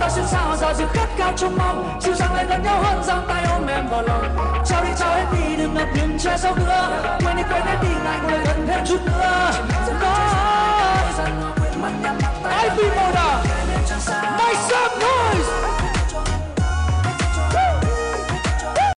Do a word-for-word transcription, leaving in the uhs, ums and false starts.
ta xuyên sao giờ dự khát khao trong mong dịu dàng lại gần nhau hơn giang tay ôm em vào lòng trao đi trao hết đi đừng ngập ngừng che sau nữa quên đi